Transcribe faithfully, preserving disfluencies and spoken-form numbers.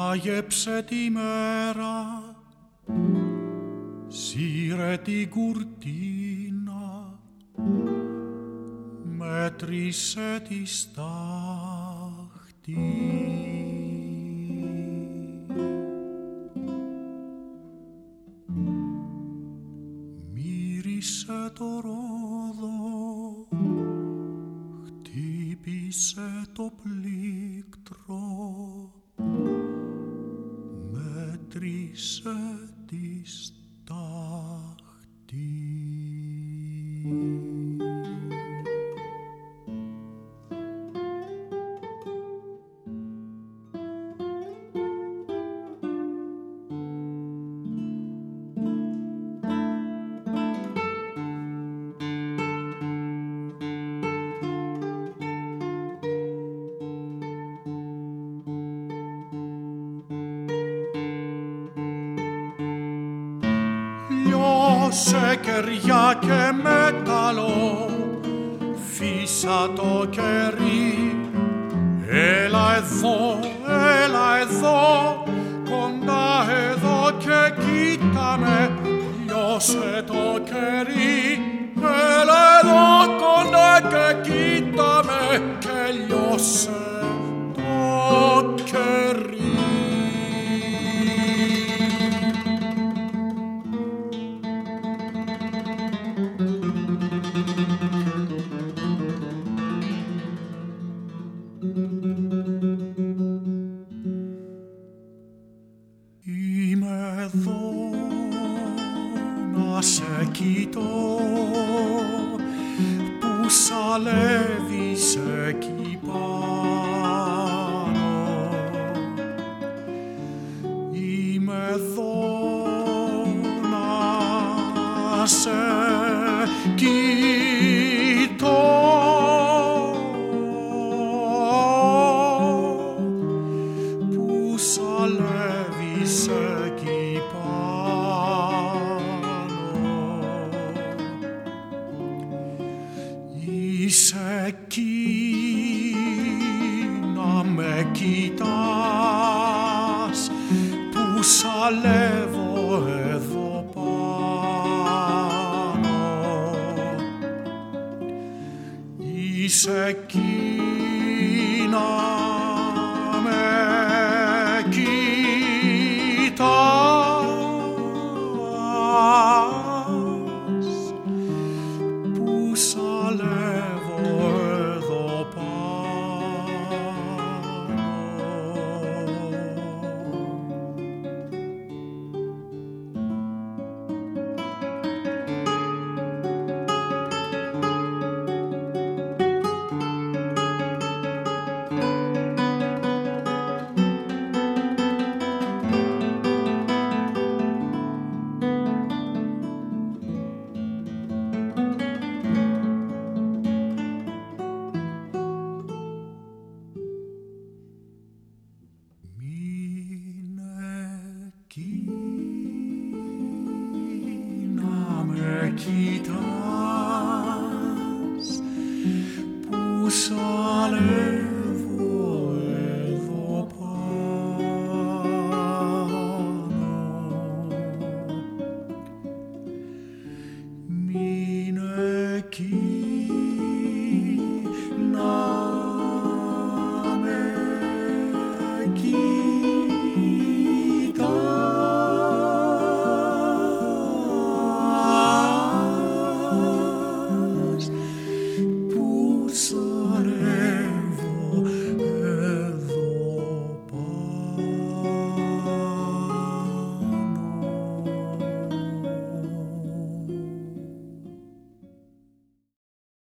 μάγεψε τη μέρα, σύρε την κουρτίνα, μέτρησε τη στάχτη. Μύρισε το ρόδο, χτύπησε το πλήκτρο, μέτρησε τη στάχτη. Σε κεριά και μέταλλο, φύσα το κερί. Έλα εδώ, έλα εδώ, κοντά εδώ και κοίτα με. Λιώσε το κερί. Έλα εδώ, κοντά και κοίτα με και λιώσε το κερί. Σαλεύεις εκεί πάνω, είμαι εδώ να σε κοιτώ, που σαλεύεις εκεί είσαι εκεί να με κοιτάς, που σαλεύω εδώ πάνω. Είσαι εκεί